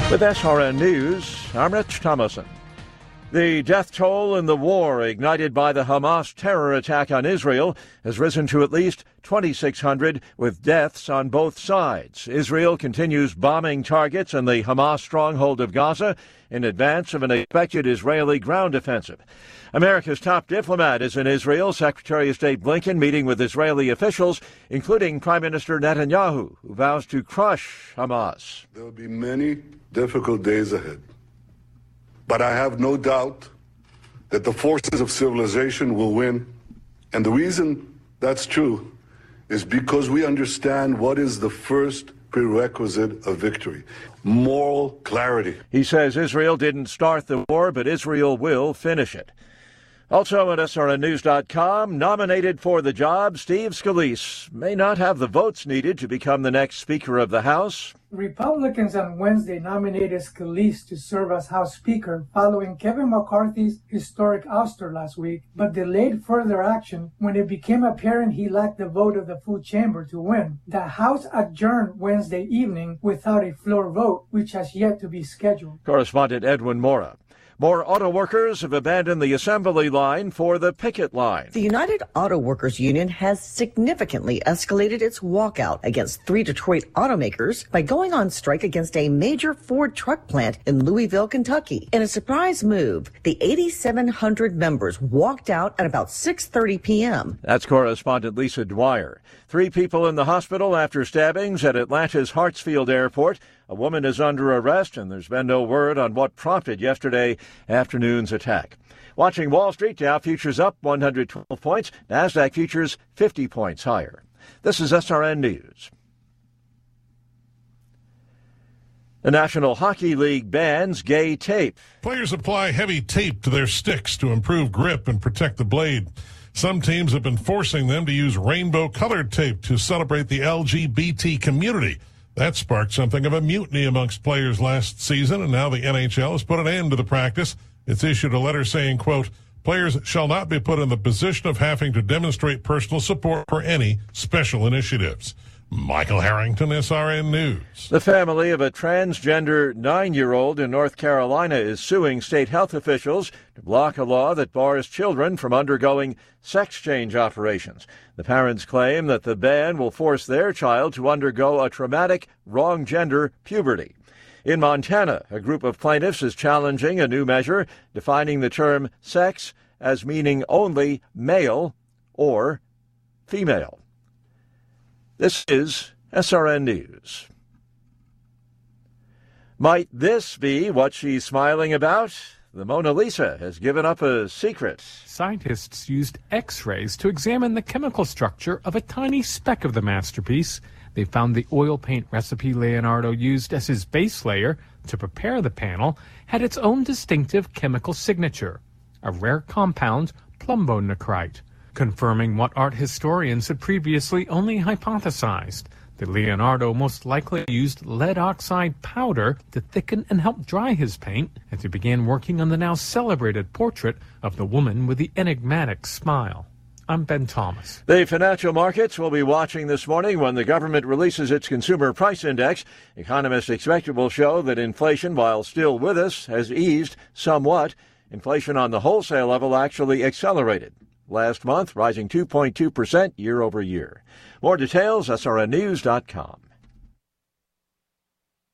With SRN News, I'm Rich Thomason. The death toll in the war ignited by the Hamas terror attack on Israel has risen to at least 2,600, with deaths on both sides. Israel continues bombing targets in the Hamas stronghold of Gaza in advance of an expected Israeli ground offensive. America's top diplomat is in Israel. Secretary of State Blinken meeting with Israeli officials, including Prime Minister Netanyahu, who vows to crush Hamas. There will be many difficult days ahead. But I have no doubt that the forces of civilization will win. And the reason that's true is because we understand what is the first prerequisite of victory: moral clarity. He says Israel didn't start the war, but Israel will finish it. Also at SRNnews.com, nominated for the job, Steve Scalise may not have the votes needed to become the next Speaker of the House. Republicans on Wednesday nominated Scalise to serve as House Speaker following Kevin McCarthy's historic ouster last week, but delayed further action when it became apparent he lacked the vote of the full chamber to win. The House adjourned Wednesday evening without a floor vote, which has yet to be scheduled. Correspondent Edwin Mora. More auto workers have abandoned the assembly line for the picket line. The United Auto Workers Union has significantly escalated its walkout against 3 Detroit automakers by going on strike against a major Ford truck plant in Louisville, Kentucky. In a surprise move, the 8,700 members walked out at about 6:30 p.m. That's correspondent Lisa Dwyer. 3 people in the hospital after stabbings at Atlanta's Hartsfield Airport. A woman is under arrest, and there's been no word on what prompted yesterday afternoon's attack. Watching Wall Street, Dow futures up 112 points, NASDAQ futures 50 points higher. This is SRN News. The National Hockey League bans gay tape. Players apply heavy tape to their sticks to improve grip and protect the blade. Some teams have been forcing them to use rainbow-colored tape to celebrate the LGBT community. That sparked something of a mutiny amongst players last season, and now the NHL has put an end to the practice. It's issued a letter saying, quote, players shall not be put in the position of having to demonstrate personal support for any special initiatives. Michael Harrington, SRN News. The family of a transgender 9-year-old in North Carolina is suing state health officials to block a law that bars children from undergoing sex change operations. The parents claim that the ban will force their child to undergo a traumatic wrong gender puberty. In Montana, a group of plaintiffs is challenging a new measure defining the term sex as meaning only male or female. This is SRN News. Might this be what she's smiling about? The Mona Lisa has given up a secret. Scientists used X-rays to examine the chemical structure of a tiny speck of the masterpiece. They found the oil paint recipe Leonardo used as his base layer to prepare the panel had its own distinctive chemical signature, a rare compound, plumbonecrite, confirming what art historians had previously only hypothesized. That Leonardo most likely used lead oxide powder to thicken and help dry his paint as he began working on the now celebrated portrait of the woman with the enigmatic smile. I'm Ben Thomas. The financial markets will be watching this morning when the government releases its consumer price index. Economists expect it will show that inflation, while still with us, has eased somewhat. Inflation on the wholesale level actually accelerated last month, rising 2.2% year over year. More details, srnnews.com.